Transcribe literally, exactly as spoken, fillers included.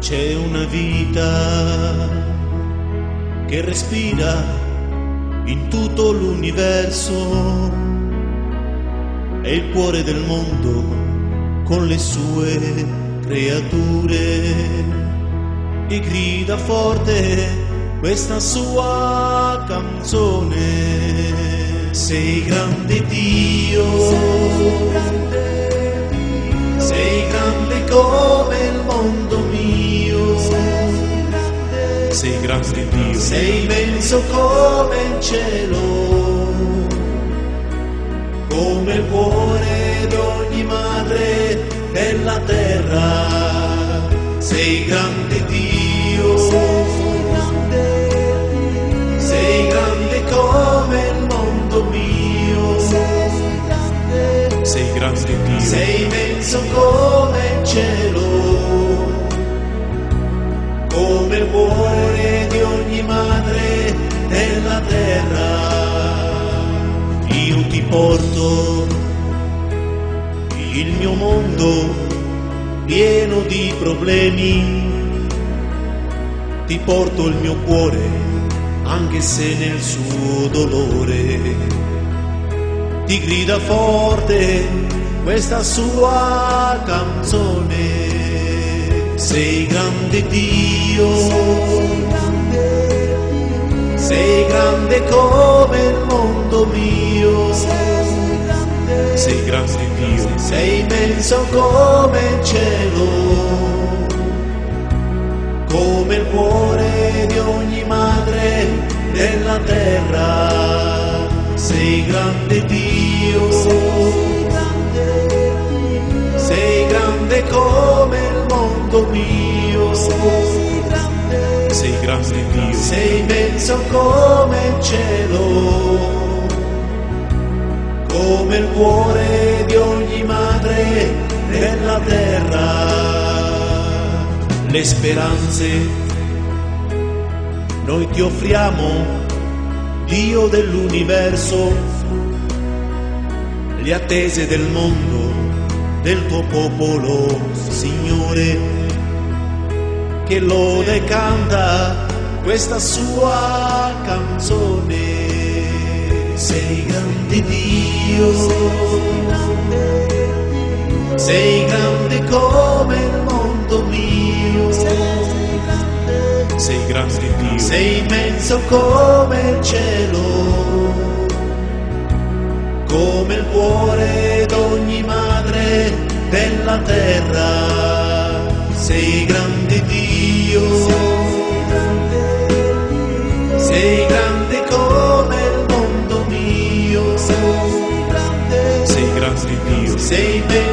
C'è una vita che respira in tutto l'universo, è il cuore del mondo con le sue creature e grida forte questa sua canzone. Sei grande Dio, sei grande, Dio. Sei grande come il mondo mio, sei grande, sei grande Dio, sei immenso come il cielo, come il cuore di ogni madre della terra. Sei grande Dio, sei grande, Dio. Sei grande come il mondo mio, sei grande, sei grande Dio, sei immenso come il cielo, come il cuore di ogni madre della terra. Io ti porto il mio mondo pieno di problemi, ti porto il mio cuore anche se nel suo dolore ti grida forte questa sua canzone. Sei grande Dio, sei grande, Dio. Sei grande come il mondo mio, sei grande, sei grande Dio, sei immenso come il cielo, come il cuore di ogni madre della terra. Sei grande Dio, sei grande, Dio. Sei grande come il mondo mio, sei grande, sei grande Dio, sei immenso come il cielo, come il cuore di ogni madre della terra. Le speranze noi ti offriamo, Dio dell'universo, le attese del mondo, del tuo popolo, Signore, che lode canta questa sua canzone. Sei grande Dio, sei grande, Dio. Sei grande come il mondo mio, sei grande, sei grande Dio, sei immenso come il cielo, come il cuore d'ogni madre della terra. Sei grande Dio, sei grande, Dio. Sei grande come il mondo mio, sei grande, sei grande Dio, sei immenso